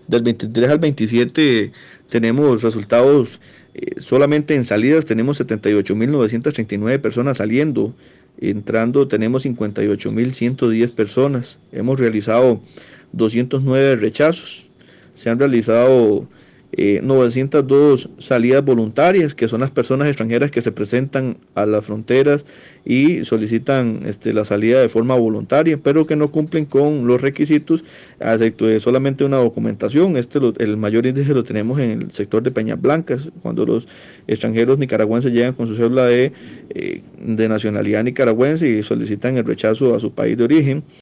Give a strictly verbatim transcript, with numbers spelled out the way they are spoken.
Del veintitrés al veintisiete tenemos resultados, eh, solamente en salidas tenemos setenta y ocho mil novecientas treinta y nueve personas saliendo, entrando tenemos cincuenta y ocho mil ciento diez personas, hemos realizado doscientos nueve rechazos, se han realizado eh, novecientas dos salidas voluntarias, que son las personas extranjeras que se presentan a las fronteras y solicitan este, la salida de forma voluntaria, pero que no cumplen con los requisitos, excepto solamente una documentación. Este lo, el mayor índice lo tenemos en el sector de Peñas Blancas, cuando los extranjeros nicaragüenses llegan con su cédula de, eh, de nacionalidad nicaragüense y solicitan el rechazo a su país de origen.